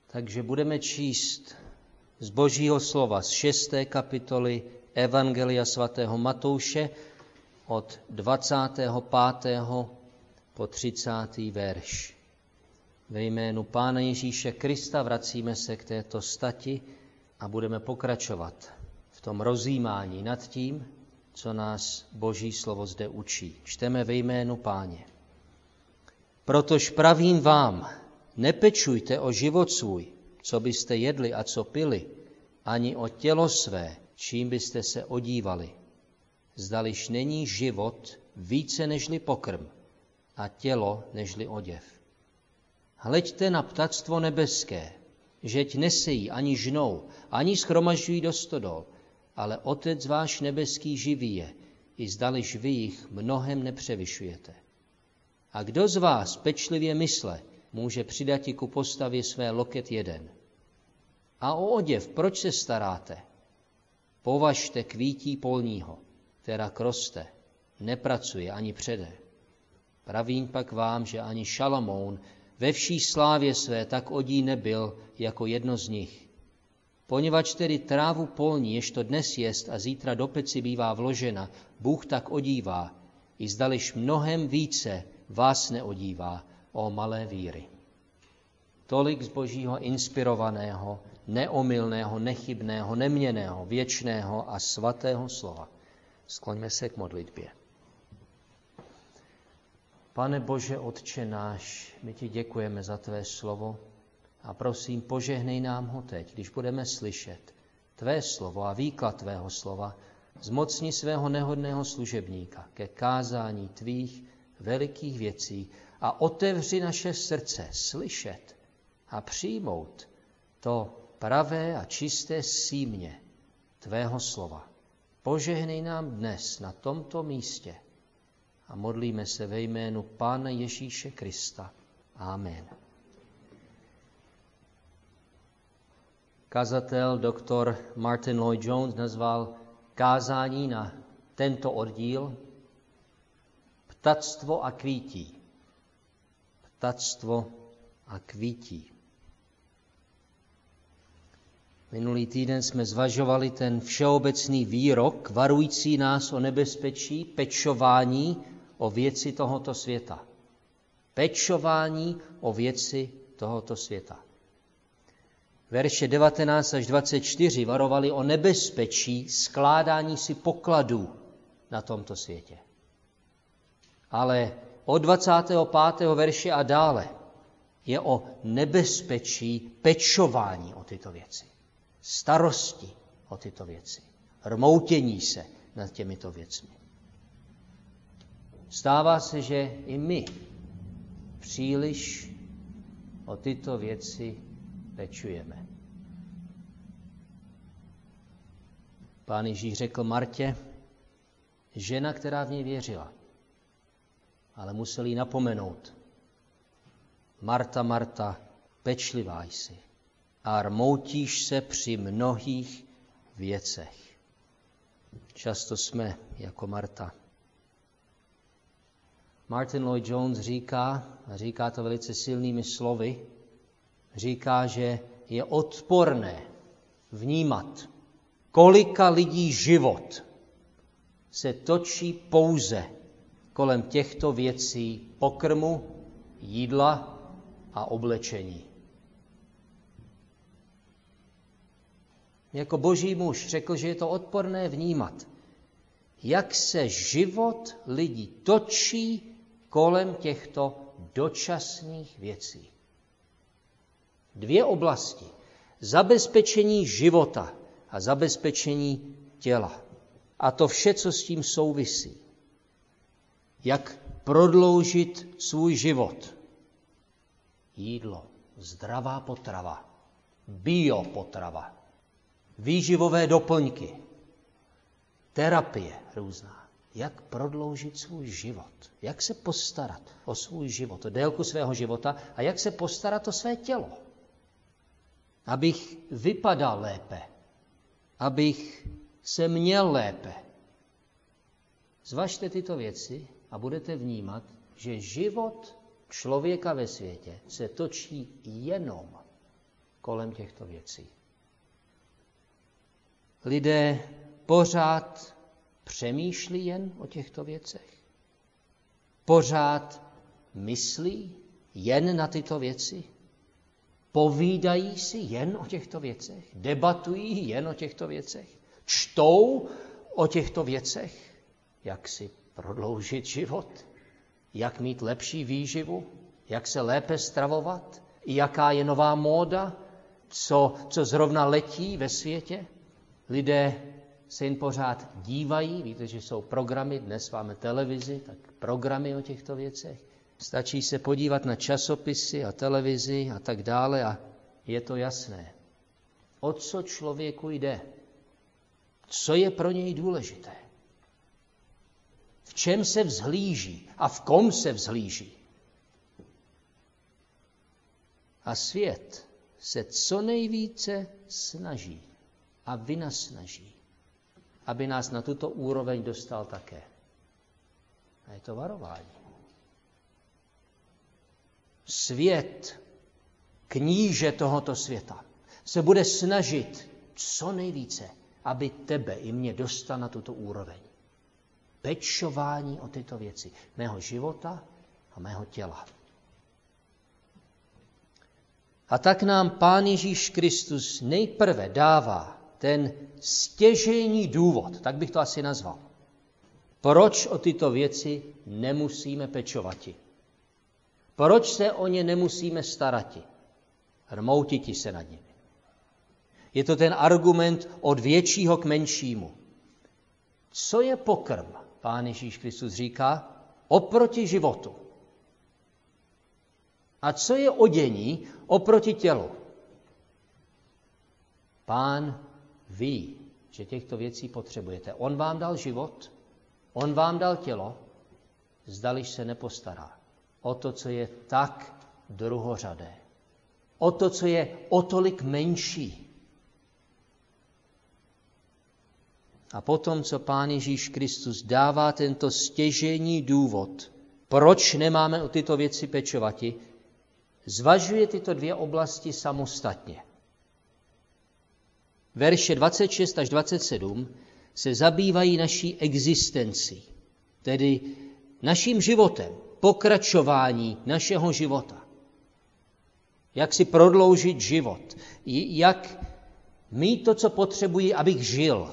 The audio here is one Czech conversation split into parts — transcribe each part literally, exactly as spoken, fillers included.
Takže budeme číst z Božího slova z šesté kapitoly Evangelia svatého Matouše od dvacátého pátého po třicátý verš. Ve jménu Pána Ježíše Krista vracíme se k této stati a budeme pokračovat v tom rozjímání nad tím, co nás Boží slovo zde učí. Čteme ve jménu Páně. Protož pravím vám, nepečujte o život svůj, co byste jedli a co pili, ani o tělo své, čím byste se odívali. Zdališ není život více nežli pokrm a tělo nežli oděv. Hleďte na ptactvo nebeské, žeť nesejí ani žnou, ani shromažďují do stodol, ale Otec váš nebeský živí je, i zdališ vy jich mnohem nepřevyšujete. A kdo z vás pečlivě mysle, může přidat i ku postavě své loket jeden. A o oděv proč se staráte? Považte kvítí polního, která roste, nepracuje ani přede. Pravím pak vám, že ani Šalamoun ve vší slávě své tak odí nebyl jako jedno z nich. Poněvadž tedy trávu polní, ježto dnes jest a zítra do peci bývá vložena, Bůh tak odívá, i zdališ mnohem více vás neodívá, o malé víry. Tolik z Božího inspirovaného, neomylného, nechybného, neměnného, věčného a svatého slova. Skloňme se k modlitbě. Pane Bože, Otče náš, my ti děkujeme za tvé slovo a prosím, požehnej nám ho teď, když budeme slyšet tvé slovo a výklad tvého slova, zmocni svého nehodného služebníka ke kázání tvých velikých věcí a otevři naše srdce slyšet a přijmout to pravé a čisté símě tvého slova. Požehnej nám dnes na tomto místě a modlíme se ve jménu Pána Ježíše Krista. Amen. Kazatel doktor Martyn Lloyd-Jones nazval kázání na tento oddíl Ptactvo a kvítí. Ptactvo a kvítí. Minulý týden jsme zvažovali ten všeobecný výrok, varující nás o nebezpečí pečování o věci tohoto světa. Pečování o věci tohoto světa. Verše devatenáct až dvacet čtyři varovali o nebezpečí skládání si pokladů na tomto světě. Ale od dvacátého pátého verše a dále je o nebezpečí pečování o tyto věci. Starosti o tyto věci. Rmoutění se nad těmito věcmi. Stává se, že i my příliš o tyto věci pečujeme. Pán Ježíš řekl Martě, žena, která v něj věřila, ale musel jí napomenout. Marta, Marta, pečlivá jsi a rmoutíš se při mnohých věcech. Často jsme jako Marta. Martyn Lloyd-Jones říká, a říká to velice silnými slovy, říká, že je odporné vnímat, kolika lidí život se točí pouze kolem těchto věcí pokrmu, jídla a oblečení. Jako boží muž řekl, že je to odporné vnímat, jak se život lidí točí kolem těchto dočasných věcí. Dvě oblasti. Zabezpečení života a zabezpečení těla. A to vše, co s tím souvisí. Jak prodloužit svůj život. Jídlo, zdravá potrava, biopotrava, výživové doplňky, terapie různá. Jak prodloužit svůj život, jak se postarat o svůj život, o délku svého života a jak se postarat o své tělo. Abych vypadal lépe, abych se měl lépe. Zvažte tyto věci a budete vnímat, že život člověka ve světě se točí jenom kolem těchto věcí. Lidé pořád přemýšlí jen o těchto věcech. Pořád myslí jen na tyto věci. Povídají si jen o těchto věcech. Debatují jen o těchto věcech. Čtou o těchto věcech. Jak si prodloužit život? Jak mít lepší výživu? Jak se lépe stravovat? Jaká je nová móda? Co, co zrovna letí ve světě? Lidé se jen pořád dívají. Víte, že jsou programy, dnes máme televizi, tak programy o těchto věcech. Stačí se podívat na časopisy a televizi a tak dále a je to jasné. O co člověku jde? Co je pro něj důležité? V čem se vzhlíží a v kom se vzhlíží? A svět se co nejvíce snaží a vynasnaží, aby nás na tuto úroveň dostal také. A je to varování. Svět, kníže tohoto světa, se bude snažit co nejvíce, aby tebe i mě dostal na tuto úroveň. Pečování o tyto věci mého života a mého těla. A tak nám Pán Ježíš Kristus nejprve dává ten stěžejní důvod, tak bych to asi nazval. Proč o tyto věci nemusíme pečovati? Proč se o ně nemusíme starati? Rmoutiti se nad nimi. Je to ten argument od většího k menšímu. Co je pokrm, Pán Ježíš Kristus říká, oproti životu? A co je odění oproti tělu? Pán ví, že těchto věcí potřebujete. On vám dal život, on vám dal tělo, zdališ se nepostará o to, co je tak druhořadé. O to, co je o tolik menší. A potom, co Pán Ježíš Kristus dává tento stěžejní důvod, proč nemáme o tyto věci pečovati, zvažuje tyto dvě oblasti samostatně. Verše dvacet šest až dvacet sedm se zabývají naší existencí, tedy naším životem, pokračování našeho života. Jak si prodloužit život, jak mít to, co potřebuji, abych žil.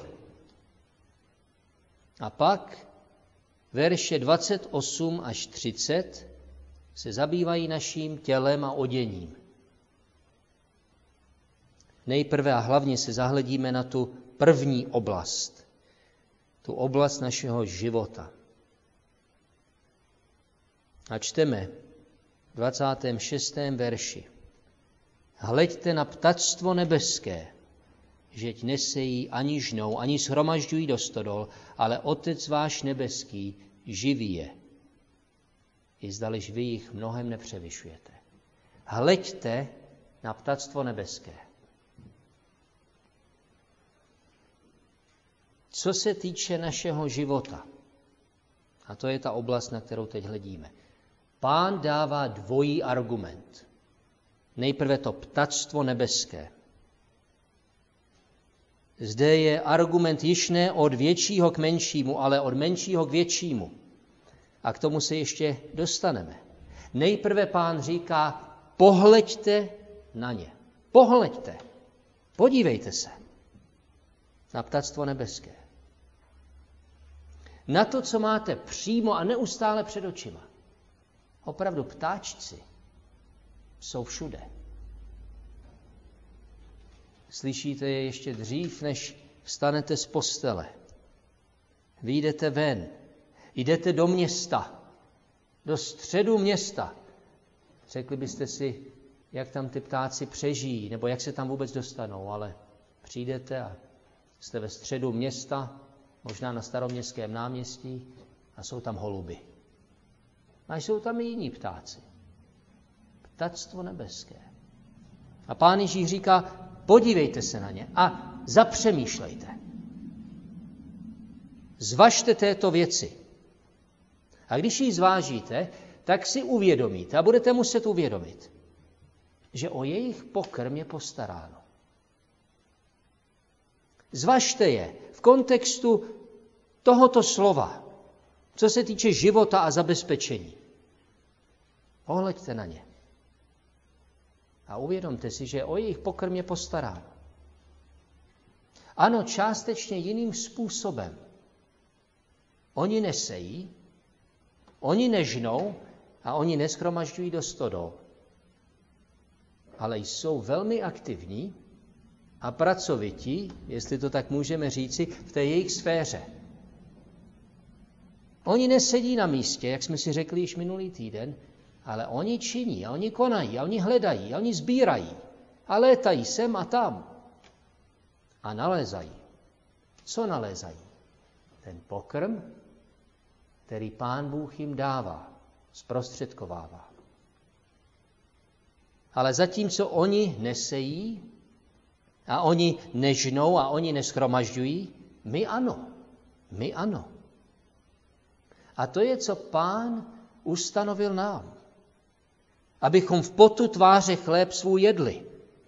A pak verše dvacet osm až třicet se zabývají naším tělem a oděním. Nejprve a hlavně se zahledíme na tu první oblast, tu oblast našeho života. A čteme v dvacátém šestém verši. Hleďte na ptactvo nebeské, žeť nesejí ani žnou, ani shromažďují do stodol, ale Otec váš nebeský živí je. I zdališ vy jich mnohem nepřevyšujete. Hleďte na ptactvo nebeské. Co se týče našeho života, a to je ta oblast, na kterou teď hledíme, Pán dává dvojí argument. Nejprve to ptactvo nebeské. Zde je argument již ne od většího k menšímu, ale od menšího k většímu. A k tomu se ještě dostaneme. Nejprve Pán říká, pohleďte na ně. Pohleďte. Podívejte se na ptactvo nebeské. Na to, co máte přímo a neustále před očima. Opravdu ptáčci jsou všude. Slyšíte je ještě dřív, než vstanete z postele. Vyjdete ven, jdete do města, do středu města. Řekli byste si, jak tam ty ptáci přežijí, nebo jak se tam vůbec dostanou, ale přijdete a jste ve středu města, možná na Staroměstském náměstí, a jsou tam holuby. A jsou tam i jiní ptáci. Ptactvo nebeské. A Pán Ježíš říká, podívejte se na ně a zapřemýšlejte. Zvažte této věci. A když ji zvážíte, tak si uvědomíte a budete muset uvědomit, že o jejich pokrm je postaráno. Zvažte je v kontextu tohoto slova, co se týče života a zabezpečení. Pohleďte na ně. A uvědomte si, že o jejich pokrm je postaráno. Ano, částečně jiným způsobem. Oni nesejí, oni nežnou a oni neshromažďují do stodol. Ale jsou velmi aktivní a pracovití, jestli to tak můžeme říci, v té jejich sféře. Oni nesedí na místě, jak jsme si řekli již minulý týden, ale oni činí, a oni konají, a oni hledají, a oni sbírají, a létají sem a tam. A nalézají. Co nalézají? Ten pokrm, který Pán Bůh jim dává, zprostředkovává. Ale zatímco oni nesejí a oni nežnou a oni neschromažďují, my ano, my ano. A to je, co Pán ustanovil nám. Abychom v potu tváře chléb svůj jedli.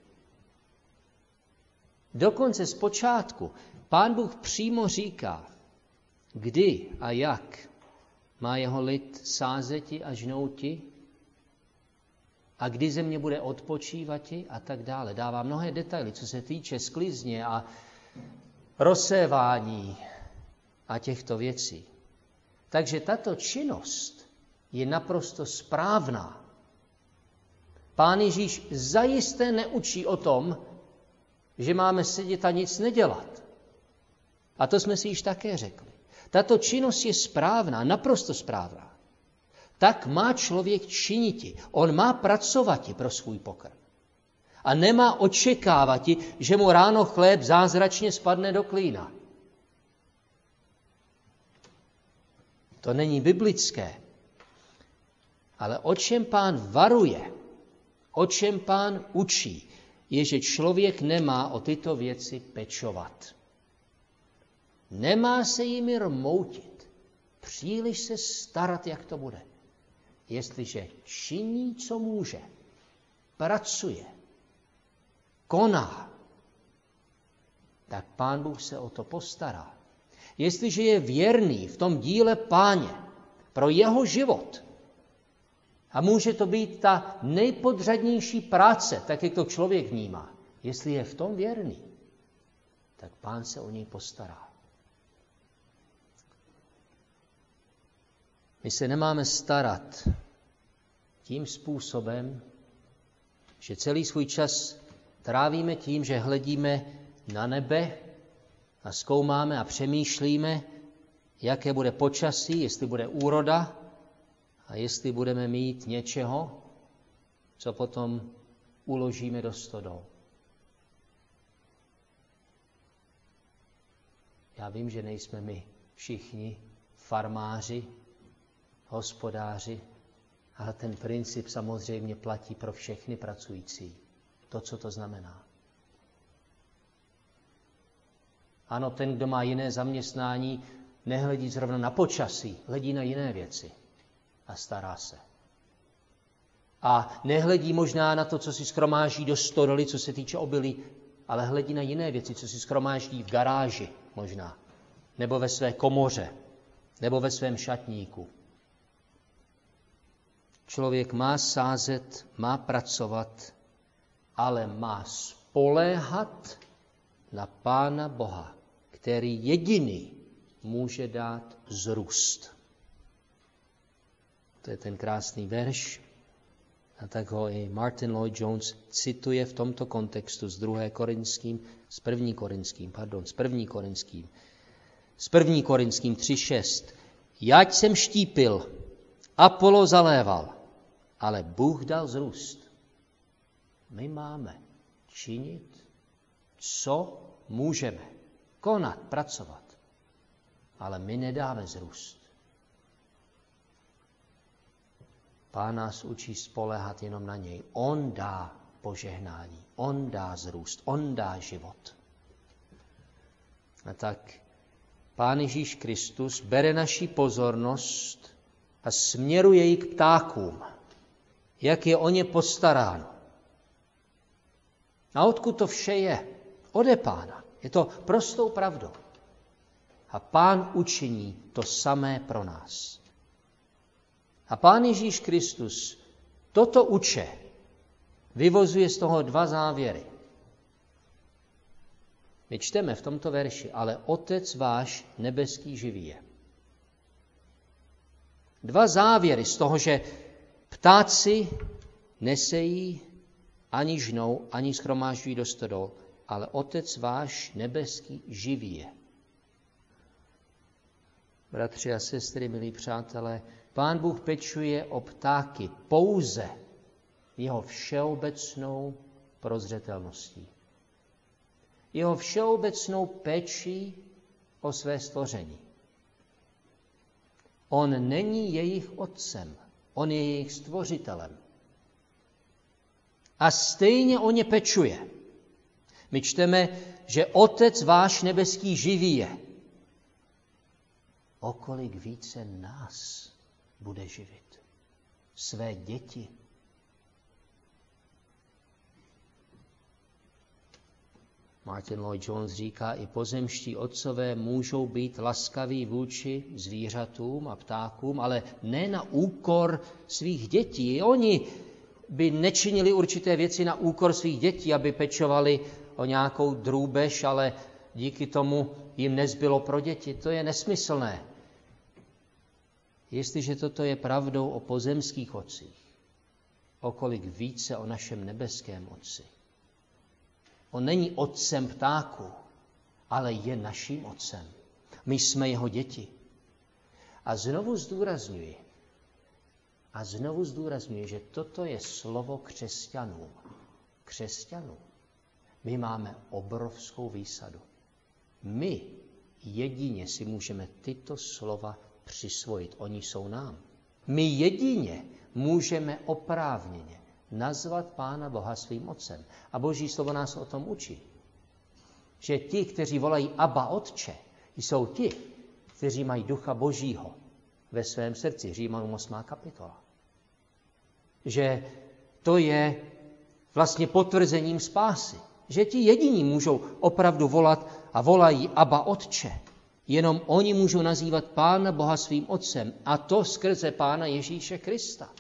Dokonce zpočátku Pán Bůh přímo říká, kdy a jak má jeho lid sázeti a žnouti a kdy země bude odpočívati a tak dále. Dává mnohé detaily, co se týče sklizně a rozsévání a těchto věcí. Takže tato činnost je naprosto správná. Pán Ježíš zajisté neučí o tom, že máme sedět a nic nedělat. A to jsme si již také řekli. Tato činnost je správná, naprosto správná. Tak má člověk činiti. On má pracovati pro svůj pokrm. A nemá očekávati, že mu ráno chléb zázračně spadne do klína. To není biblické. Ale o čem Pán varuje, o čem Pán učí, je, že člověk nemá o tyto věci pečovat. Nemá se jimi rmoutit. Příliš se starat, jak to bude. Jestliže činí, co může, pracuje, koná, tak Pán Bůh se o to postará. Jestliže je věrný v tom díle Páně pro jeho život, a může to být ta nejpodřadnější práce, tak jak to člověk vnímá, jestli je v tom věrný, tak Pán se o něj postará. My se nemáme starat tím způsobem, že celý svůj čas trávíme tím, že hledíme na nebe a zkoumáme a přemýšlíme, jaké bude počasí, jestli bude úroda a jestli budeme mít něčeho, co potom uložíme do stodol. Já vím, že nejsme my všichni farmáři, hospodáři, ale ten princip samozřejmě platí pro všechny pracující. To, co to znamená. Ano, ten, kdo má jiné zaměstnání, nehledí zrovna na počasí, hledí na jiné věci a stará se. A nehledí možná na to, co si shromáždí do stodoly, co se týče obilí, ale hledí na jiné věci, co si shromáždí v garáži možná, nebo ve své komoře, nebo ve svém šatníku. Člověk má sázet, má pracovat, ale má spoléhat na Pána Boha, který jediný může dát vzrůst. To je ten krásný verš. A tak ho i Martin Lloyd-Jones cituje v tomto kontextu z druhé Korinským, z první Korinským, pardon, z první Korinským. Z první Korinským tři šest. Jať jsem štípil, Apollo zaléval, ale Bůh dal vzrůst. My máme činit, co můžeme. Konat, pracovat. Ale my nedáme vzrůst. Pán nás učí spoléhat jenom na něj. On dá požehnání, on dá vzrůst, on dá život. A tak Pán Ježíš Kristus bere naši pozornost a směruje ji k ptákům, jak je o ně postaráno. A odkud to vše je? Ode Pána. Je to prostou pravdou. A Pán učiní to samé pro nás. A Pán Ježíš Kristus toto uče vyvozuje z toho dva závěry. My čteme v tomto verši, ale Otec váš nebeský živý je. Dva závěry z toho, že ptáci nesejí, ani žnou, ani shromážďují do stodol, ale Otec váš nebeský živý je. Bratři a sestry, milí přátelé, Pán Bůh pečuje o ptáky pouze jeho všeobecnou prozřetelností. Jeho všeobecnou péčí o své stvoření. On není jejich otcem, on je jejich stvořitelem. A stejně o ně pečuje. My čteme, že Otec váš nebeský živý je. O kolik více nás bude živit. Své děti. Martin Lloyd-Jones říká, i pozemští otcové můžou být laskaví vůči zvířatům a ptákům, ale ne na úkor svých dětí. I oni by nečinili určité věci na úkor svých dětí, aby pečovali o nějakou drůbež, ale díky tomu jim nezbylo pro děti. To je nesmyslné. Jestliže toto je pravdou o pozemských otcích, o kolik více o našem nebeském otci. On není otcem ptáků, ale je naším otcem. My jsme jeho děti. A znovu zdůrazňuji, a znovu zdůrazňuji, že toto je slovo křesťanům. Křesťanům. My máme obrovskou výsadu. My jedině si můžeme tyto slova přisvojit. Oni jsou nám. My jedině můžeme oprávněně nazvat Pána Boha svým otcem. A Boží slovo nás o tom učí. Že ti, kteří volají Abba Otče, jsou ti, kteří mají ducha Božího ve svém srdci. Římanům osmá kapitola. Že to je vlastně potvrzením spásy. Že ti jediní můžou opravdu volat a volají Abba Otče. Jenom oni můžou nazývat Pána Boha svým otcem. A to skrze Pána Ježíše Krista.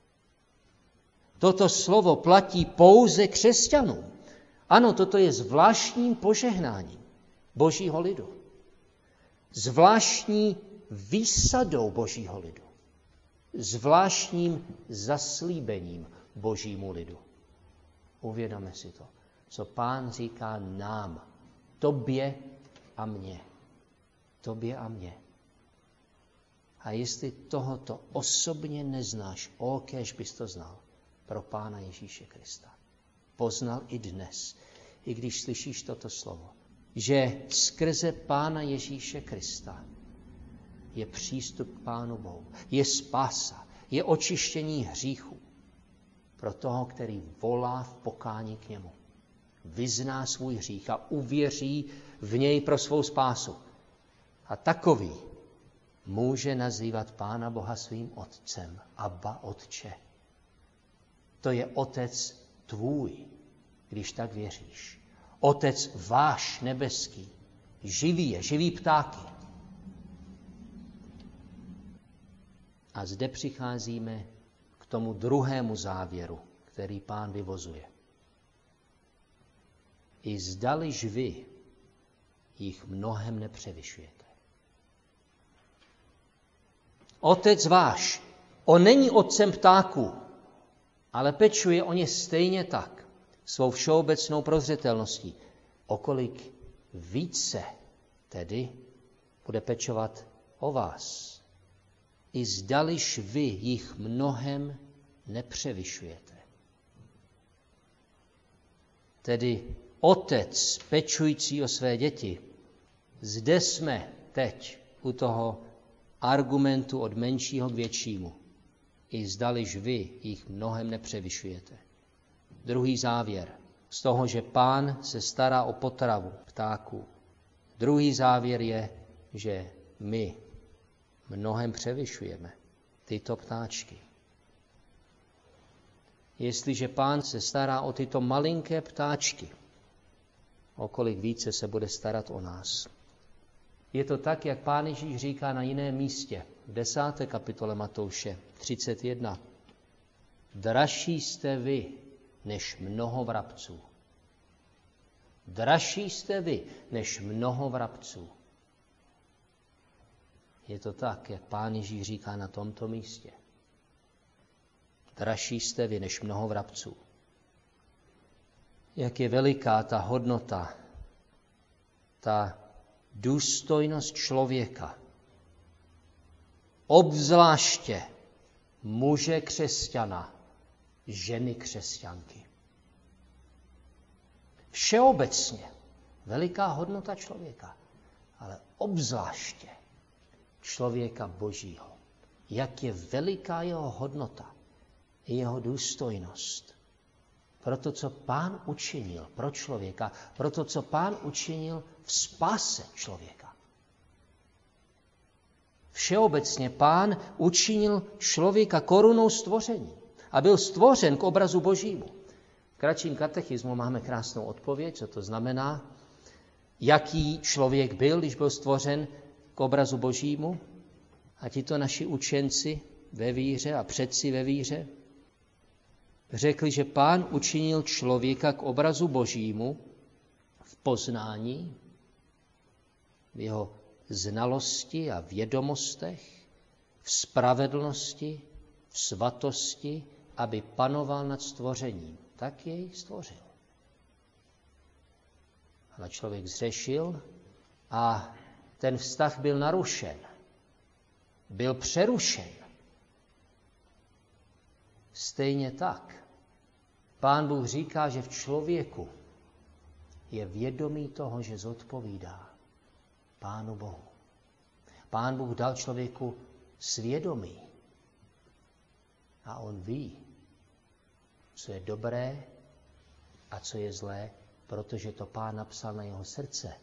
Toto slovo platí pouze křesťanům. Ano, toto je zvláštním požehnáním Božího lidu. Zvláštní výsadou Božího lidu. Zvláštním zaslíbením Božímu lidu. Uvědomme si to, co Pán říká nám, tobě a mně. Tobě a mně. A jestli tohoto osobně neznáš, o kéž bys to znal pro Pána Ježíše Krista. Poznal i dnes, i když slyšíš toto slovo, že skrze Pána Ježíše Krista je přístup k Pánu Bohu, je spása, je očištění hříchů pro toho, který volá v pokání k němu. Vyzná svůj hřích a uvěří v něj pro svou spásu. A takový může nazývat Pána Boha svým otcem, Abba Otče. To je otec tvůj, když tak věříš. Otec váš nebeský, živý je, živý ptáky. A zde přicházíme k tomu druhému závěru, který Pán vyvozuje. I zdaliž vy jich mnohem nepřevyšujete. Otec váš, on není otcem ptáků, ale pečuje o ně stejně tak, svou všeobecnou prozřetelností. O kolik více tedy bude pečovat o vás. I zdališ vy jich mnohem nepřevyšujete. Tedy otec pečující o své děti. Zde jsme teď u toho argumentu od menšího k většímu. I zdališ vy jich mnohem nepřevyšujete. Druhý závěr z toho, že Pán se stará o potravu ptáků. Druhý závěr je, že my mnohem převyšujeme tyto ptáčky. jestliže Pán se stará o tyto malinké ptáčky, o kolik více se bude starat o nás. Je to tak, jak Pán Ježíš říká na jiném místě, v desáté kapitole Matouše třicet jedna. Dražší jste vy, než mnoho vrabců. Dražší jste vy, než mnoho vrabců. Je to tak, jak Pán Ježíš říká na tomto místě. Dražší jste vy, než mnoho vrabců. Jak je veliká ta hodnota, ta důstojnost člověka, obzvláště muže křesťana, ženy křesťanky. Všeobecně veliká hodnota člověka, ale obzvláště člověka Božího. Jak je veliká jeho hodnota, jeho důstojnost. Pro to, co Pán učinil pro člověka, pro to, co Pán učinil v spáse člověka. Všeobecně Pán učinil člověka korunou stvoření a byl stvořen k obrazu Božímu. V kratším katechismu máme krásnou odpověď, co to znamená, jaký člověk byl, když byl stvořen k obrazu Božímu. A tito naši učenci ve víře a předci ve víře řekli, že Pán učinil člověka k obrazu Božímu v poznání, v jeho znalosti a vědomostech, v spravedlnosti, v svatosti, aby panoval nad stvořením. Tak jej stvořil. Ale člověk zřešil a ten vztah byl narušen. Byl přerušen. Stejně tak Pán Bůh říká, že v člověku je vědomí toho, že zodpovídá Pánu Bohu. Pán Bůh dal člověku svědomí a on ví, co je dobré a co je zlé, protože to Pán napsal na jeho srdce.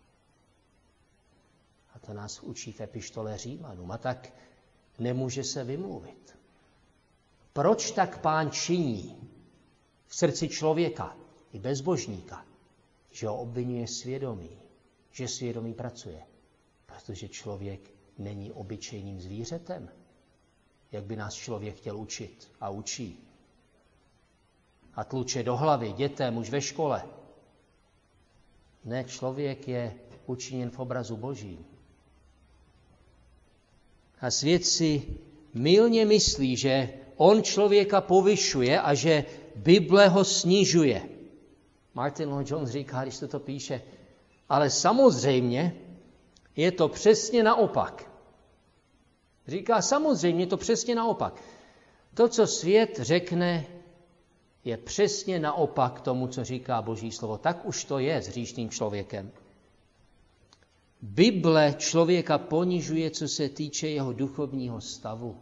A to nás učí v epištole Římanům. A tak nemůže se vymluvit. Proč tak Pán činí v srdci člověka i bezbožníka, že ho obvinuje svědomí, že svědomí pracuje? Protože člověk není obyčejným zvířetem, jak by nás člověk chtěl učit a učí. A tluče do hlavy dětem už ve škole. Ne, člověk je učiněn v obrazu Božím. A svět si mylně myslí, že on člověka povyšuje a že Bible ho snižuje. Martin Lloyd-Jones říká, když to píše, ale samozřejmě je to přesně naopak. Říká, samozřejmě je to přesně naopak. To, co svět řekne, je přesně naopak tomu, co říká Boží slovo. Tak už to je s hříšným člověkem. Bible člověka ponižuje, co se týče jeho duchovního stavu.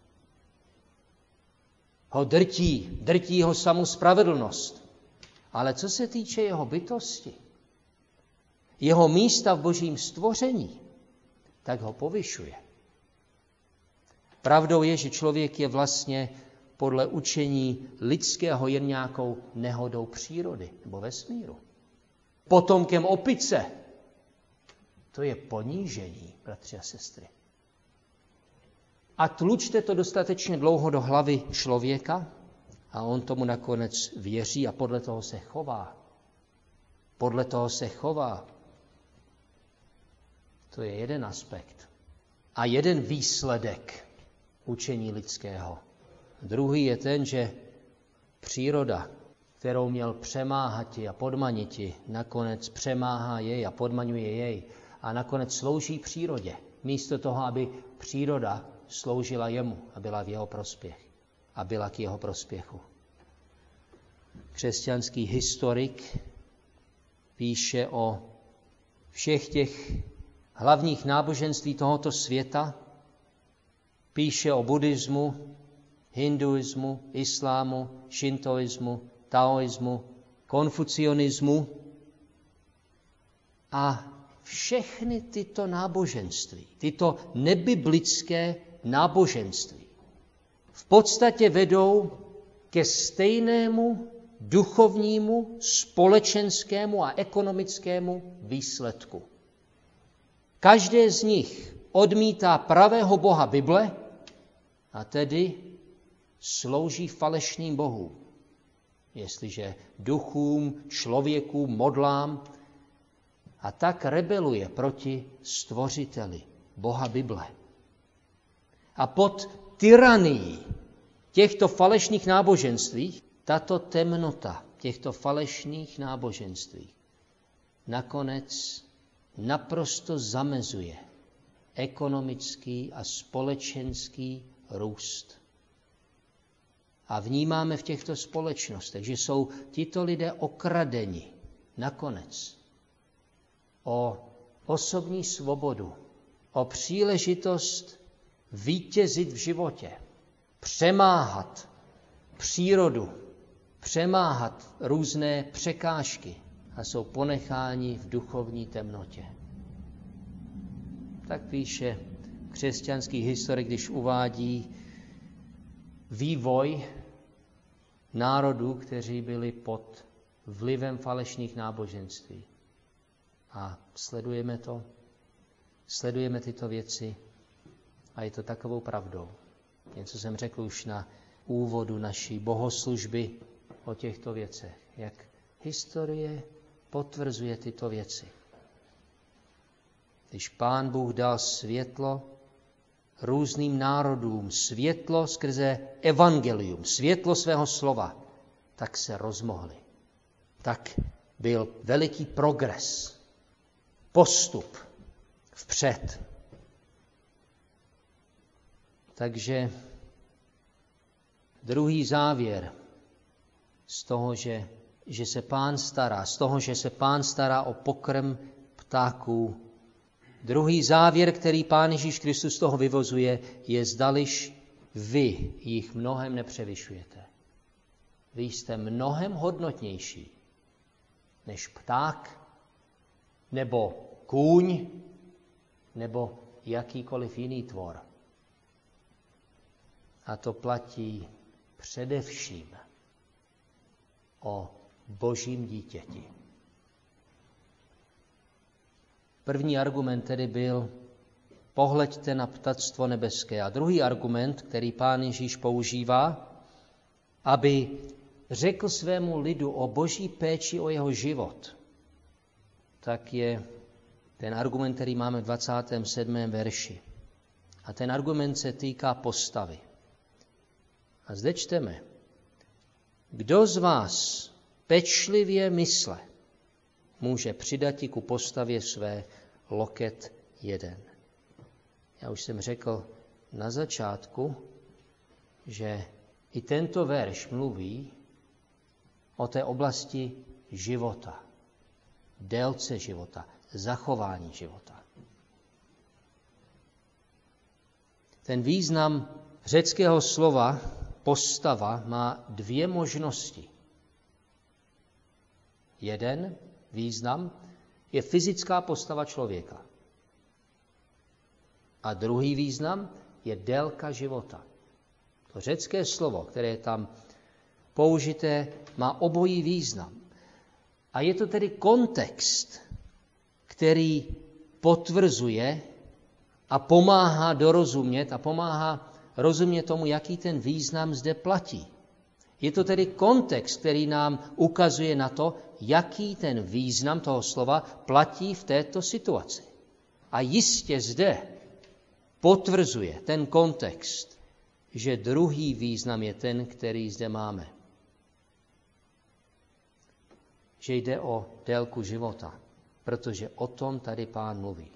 Ho drtí, drtí ho samu spravedlnost. Ale co se týče jeho bytosti, jeho místa v Božím stvoření, tak ho povyšuje. Pravdou je, že člověk je vlastně podle učení lidského jen nějakou nehodou přírody nebo vesmíru. Potomkem opice. To je ponížení, bratři a sestry. A tlučte to dostatečně dlouho do hlavy člověka a on tomu nakonec věří a podle toho se chová. Podle toho se chová. To je jeden aspekt. A jeden výsledek učení lidského. Druhý je ten, že příroda, kterou měl přemáhati a podmaniti, nakonec přemáhá jej a podmaňuje jej a nakonec slouží přírodě. Místo toho, aby příroda sloužila jemu a byla v jeho prospěch a byla k jeho prospěchu. Křesťanský historik píše o všech těch hlavních náboženství tohoto světa, píše o buddhismu, hinduismu, islámu, šintoismu, taoismu, konfucionismu a všechny tyto náboženství, tyto nebiblické náboženství v podstatě vedou ke stejnému duchovnímu, společenskému a ekonomickému výsledku. Každé z nich odmítá pravého Boha Bible a tedy slouží falešným bohům. Jestliže duchům, člověkům, modlám, a tak rebeluje proti stvořiteli Boha Bible. A pod tyranií těchto falešných náboženství, tato temnota těchto falešných náboženství nakonec naprosto zamezuje ekonomický a společenský růst. A vnímáme v těchto společnostech, že jsou tito lidé okradeni nakonec o osobní svobodu, o příležitost vítězit v životě, přemáhat přírodu, přemáhat různé překážky a jsou ponecháni v duchovní temnotě. Tak píše křesťanský historik, když uvádí vývoj národů, kteří byli pod vlivem falešných náboženství. A sledujeme to, sledujeme tyto věci a je to takovou pravdou. Něco jsem řekl už na úvodu naší bohoslužby o těchto věcech. Jak historie potvrzuje tyto věci. Když Pán Bůh dal světlo různým národům, světlo skrze evangelium, světlo svého slova, tak se rozmohli. Tak byl veliký progres, postup vpřed. Takže druhý závěr z toho, že, že se Pán stará, z toho, že se Pán stará o pokrm ptáků. Druhý závěr, který Pán Ježíš Kristus z toho vyvozuje, je zdališ vy jich mnohem nepřevyšujete. Vy jste mnohem hodnotnější než pták, nebo kůň, nebo jakýkoliv jiný tvor. A to platí především o Božím dítěti. První argument tedy byl, pohleďte na ptactvo nebeské. A druhý argument, který Pán Ježíš používá, aby řekl svému lidu o Boží péči o jeho život, tak je ten argument, který máme v dvacátém sedmém verši. A ten argument se týká postavy. A zde čteme, kdo z vás pečlivě mysle, může přidati ku postavě své loket jeden. Já už jsem řekl na začátku, že i tento verš mluví o té oblasti života, délce života, zachování života. Ten význam řeckého slova postava má dvě možnosti. Jeden význam je fyzická postava člověka. A druhý význam je délka života. To řecké slovo, které je tam použité, má obojí význam. A je to tedy kontext, který potvrzuje a pomáhá dorozumět a pomáhá rozumět tomu, jaký ten význam zde platí. Je to tedy kontext, který nám ukazuje na to, jaký ten význam toho slova platí v této situaci. A jistě zde potvrzuje ten kontext, že druhý význam je ten, který zde máme. Že jde o délku života, protože o tom tady Pán mluví.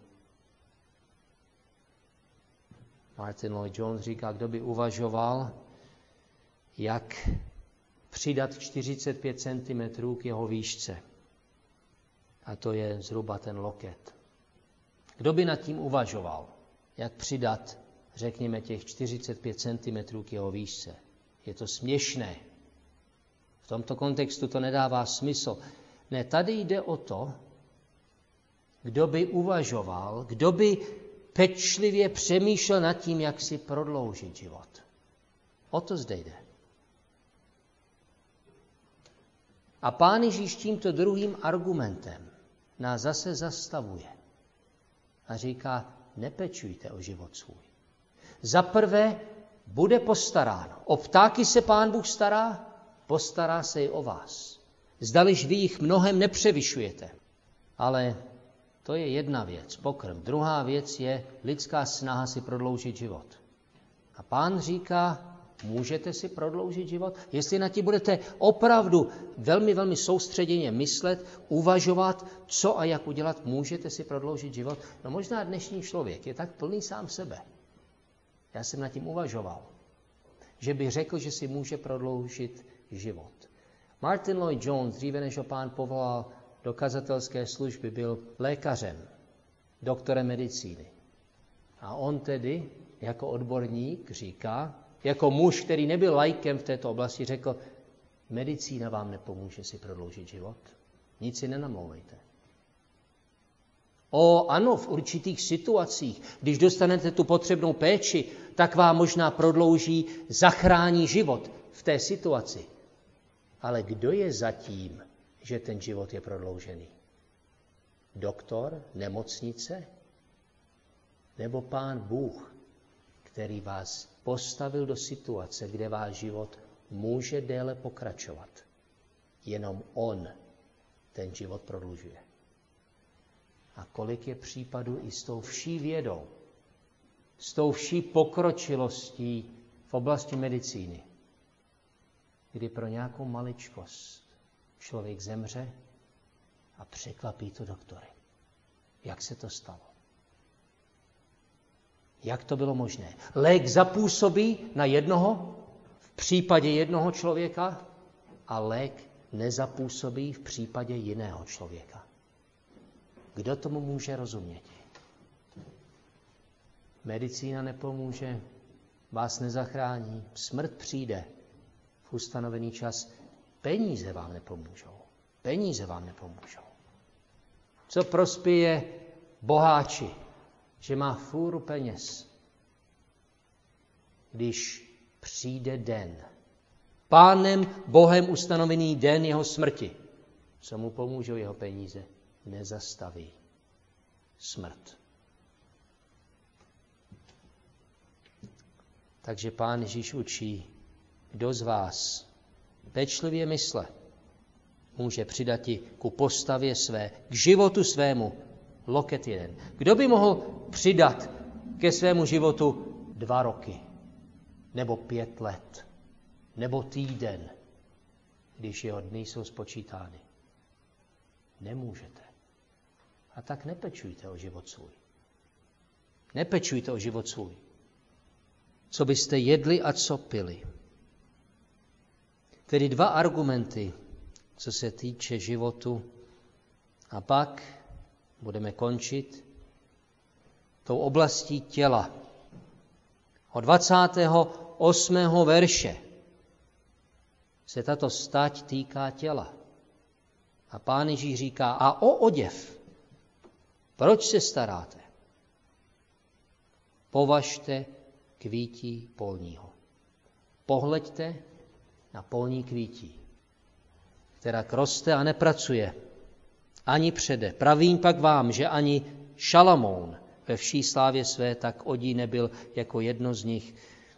Martin Lloyd-Jones říká, kdo by uvažoval, jak přidat čtyřicet pět centimetrů k jeho výšce. A to je zhruba ten loket. Kdo by nad tím uvažoval, jak přidat, řekněme, těch čtyřicet pět centimetrů k jeho výšce? Je to směšné. V tomto kontextu to nedává smysl. Ne, tady jde o to, kdo by uvažoval, kdo by pečlivě přemýšlel nad tím, jak si prodloužit život. O to zde jde. A Pán Ježíš tímto druhým argumentem nás zase zastavuje a říká, nepečujte o život svůj. Za prvé bude postaráno. O ptáky se Pán Bůh stará, postará se i o vás. Zdaliž vy jich mnohem nepřevyšujete. Ale to je jedna věc, pokrm. Druhá věc je lidská snaha si prodloužit život. A Pán říká, můžete si prodloužit život? Jestli na ti budete opravdu velmi, velmi soustředěně myslet, uvažovat, co a jak udělat, můžete si prodloužit život? No možná dnešní člověk je tak plný sám sebe. Já jsem nad tím uvažoval, že by řekl, že si může prodloužit život. Martin Lloyd-Jones, dříve než ho Pán povolal do kazatelské služby, byl lékařem, doktorem medicíny. A on tedy jako odborník říká, jako muž, který nebyl laikem v této oblasti, řekl, medicína vám nepomůže si prodloužit život. Nic si nenamlouvejte. O ano, v určitých situacích, když dostanete tu potřebnou péči, tak vám možná prodlouží, zachrání život v té situaci. Ale kdo je zatím, že ten život je prodloužený? Doktor, nemocnice? Nebo Pán Bůh, který vás postavil do situace, kde váš život může déle pokračovat? Jenom on ten život prodlužuje. A kolik je případů i s tou vší vědou, s tou vší pokročilostí v oblasti medicíny, kdy pro nějakou maličkost člověk zemře a překvapí to doktory. Jak se to stalo? Jak to bylo možné? Lék zapůsobí na jednoho, v případě jednoho člověka, a lék nezapůsobí v případě jiného člověka. Kdo tomu může rozumět? Medicína nepomůže, vás nezachrání, smrt přijde v ustanovený čas, peníze vám nepomůžou. Peníze vám nepomůžou. Co prospěje boháči, že má fůru peněz, když přijde den, Pánem Bohem ustanovený den jeho smrti, co mu pomůžou jeho peníze? Nezastaví smrt. Takže Pán Ježíš učí, kdo z vás pečlivě mysle může přidat ti ku postavě své, k životu svému loket jeden. Kdo by mohl přidat ke svému životu dva roky, nebo pět let, nebo týden, když jeho dny jsou spočítány? Nemůžete. A tak nepečujte o život svůj. Nepečujte o život svůj. Co byste jedli a co pili. Tedy dva argumenty, co se týče životu. A pak budeme končit tou oblastí těla. Od dvacátého osmého verše se tato stať týká těla. A Pán Ježíš říká, a o oděv, proč se staráte? Považte kvítí polního. Pohleďte na polní kvítí, která roste a nepracuje, ani přede. Pravím pak vám, že ani Šalamoun ve vší slávě své tak odí nebyl jako jedno z nich.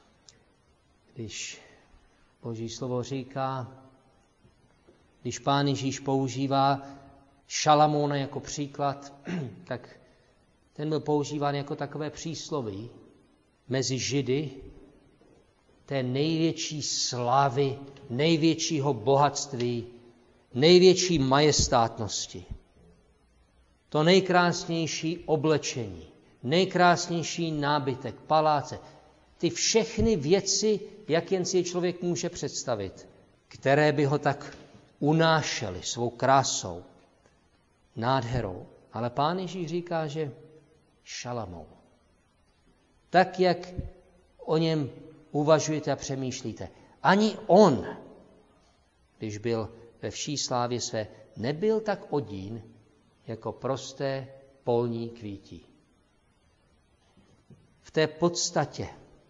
Když Boží slovo říká, když Pán Ježíš používá Šalamouna jako příklad, tak ten byl používán jako takové přísloví mezi Židy té největší slávy, největšího bohatství, největší majestátnosti. To nejkrásnější oblečení, nejkrásnější nábytek, paláce, ty všechny věci, jak jen si je člověk může představit, které by ho tak unášely svou krásou, nádherou. Ale Pán Ježíš říká, že Šalamoun, tak jak o něm uvažujete a přemýšlíte, ani on, když byl ve vší slávě své, nebyl tak odín jako prosté polní kvítí. V té podstatě,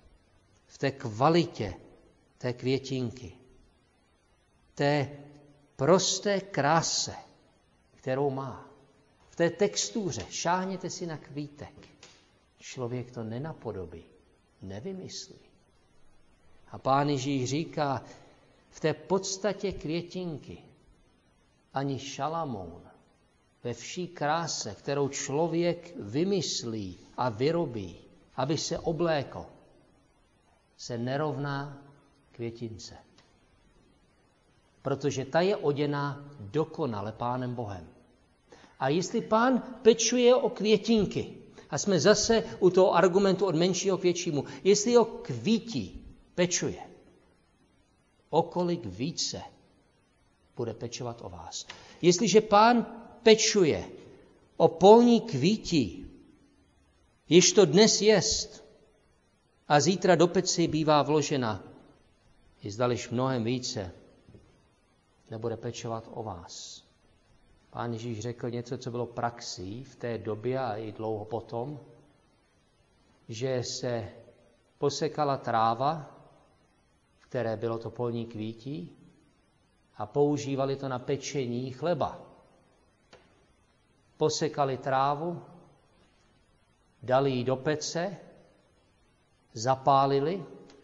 v té kvalitě té květinky, té prosté kráse, kterou má. V té textuře šáhněte si na kvítek. Člověk to nenapodobí, nevymyslí. A Pán Ježíš říká, v té podstatě květinky ani Šalamoun ve vší kráse, kterou člověk vymyslí a vyrobí, aby se oblékl, se nerovná květince. Protože ta je oděná dokonale Pánem Bohem. A jestli Pán pečuje o květinky, a jsme zase u toho argumentu od menšího k většímu, jestli o kvítí pečuje, o kolik více bude pečovat o vás. Jestliže Pán pečuje o polní kvítí, již to dnes jest a zítra do peci bývá vložena, i zdališ mnohem více nebude pečovat o vás. Pán Ježíš řekl něco, co bylo praxí v té době a i dlouho potom, že se posekala tráva, v které bylo to polní kvítí, a používali to na pečení chleba. Posekali trávu, dali ji do pece, zapálili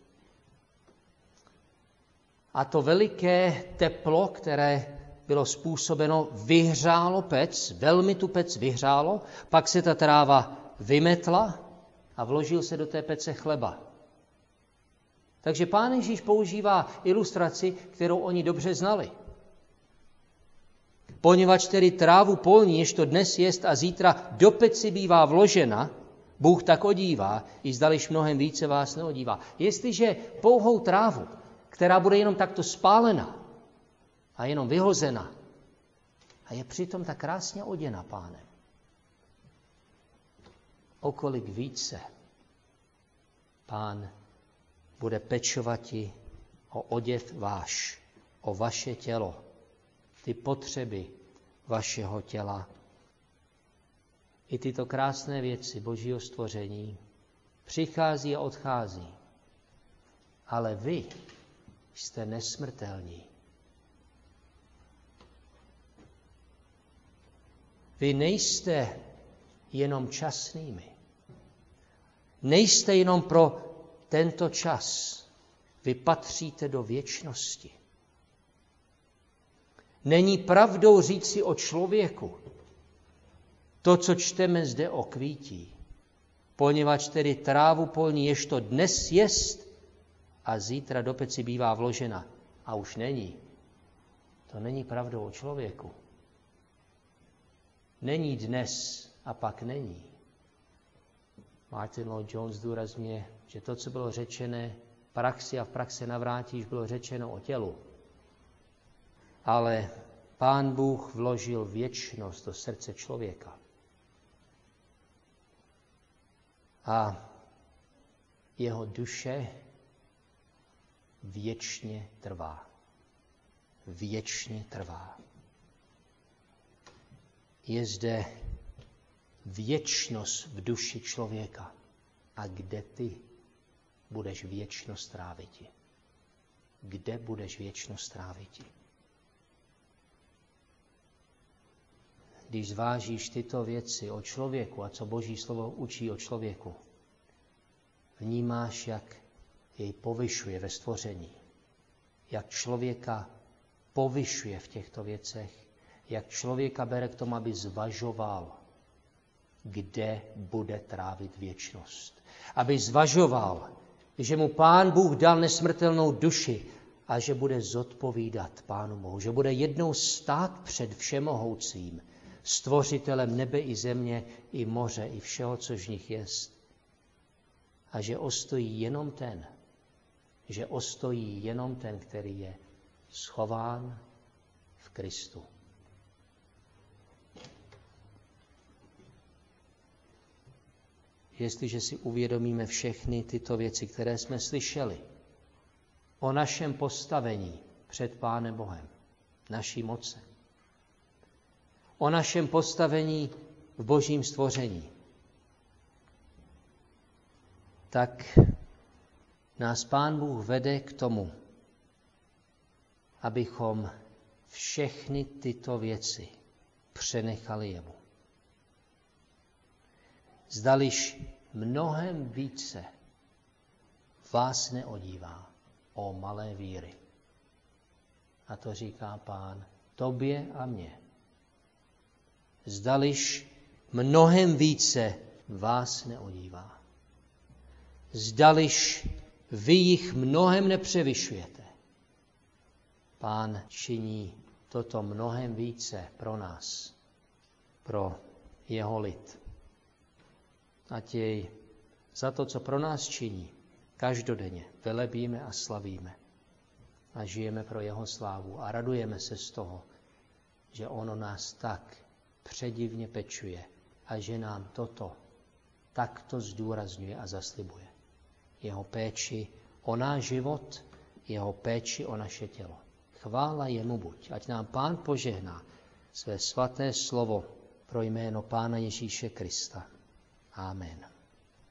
a to veliké teplo, které bylo způsobeno, vyhřálo pec, velmi tu pec vyhřálo, pak se ta tráva vymetla a vložil se do té pece chleba. Takže Pán Ježíš používá ilustraci, kterou oni dobře znali. Poněvadž tedy trávu polní, jež to dnes jest a zítra do peci bývá vložena, Bůh tak odívá, i zdališ mnohem více vás neodívá. Jestliže pouhou trávu, která bude jenom takto spálena a jenom vyhozena, a je přitom tak krásně oděna Pánem, o kolik více Pán bude pečovati o oděv váš, o vaše tělo, ty potřeby vašeho těla. I tyto krásné věci Božího stvoření přichází a odchází. Ale vy jste nesmrtelní. Vy nejste jenom časnými. Nejste jenom pro tento čas. Vy patříte do věčnosti. Není pravdou říci o člověku to, co čteme zde o kvítí, poněvadž tedy trávu polní, jež to dnes jest a zítra do peci bývá vložena a už není. To není pravdou o člověku. Není dnes a pak není. Martin Lloyd-Jones zdůrazňuje, že to, co bylo řečené v praxi a v praxi navrátíš, bylo řečeno o tělu. Ale Pán Bůh vložil věčnost do srdce člověka. A jeho duše věčně trvá. Věčně trvá. Je zde věčnost v duši člověka. A kde ty budeš věčnost tráviti? Kde budeš věčnost tráviti? Když zvážíš tyto věci o člověku a co Boží slovo učí o člověku, vnímáš, jak jej povyšuje ve stvoření, jak člověka povyšuje v těchto věcech, jak člověka bere k tomu, aby zvažoval, kde bude trávit věčnost. Aby zvažoval, že mu Pán Bůh dal nesmrtelnou duši a že bude zodpovídat Pánu Bohu, že bude jednou stát před Všemohoucím, stvořitelem nebe i země, i moře, i všeho, co v nich jest. A že ostojí jenom ten, že ostojí jenom ten, který je schován v Kristu. Jestliže si uvědomíme všechny tyto věci, které jsme slyšeli o našem postavení před Pánem Bohem, naší moci, o našem postavení v Božím stvoření, tak nás Pán Bůh vede k tomu, abychom všechny tyto věci přenechali jemu. Zdališ mnohem více vás neodívá, o malé víry. A to říká Pán tobě a mně. Zdališ mnohem více vás neodívá. Zdališ vy jich mnohem nepřevyšujete. Pán činí toto mnohem více pro nás, pro jeho lid. Ať jej za to, co pro nás činí, každodenně velebíme a slavíme. A žijeme pro jeho slávu a radujeme se z toho, že on o nás tak předivně pečuje a že nám toto takto zdůrazňuje a zaslibuje. Jeho péči o náš život, jeho péči o naše tělo. Chvála jemu buď, ať nám Pán požehná své svaté slovo pro jméno Pána Ježíše Krista. Amen.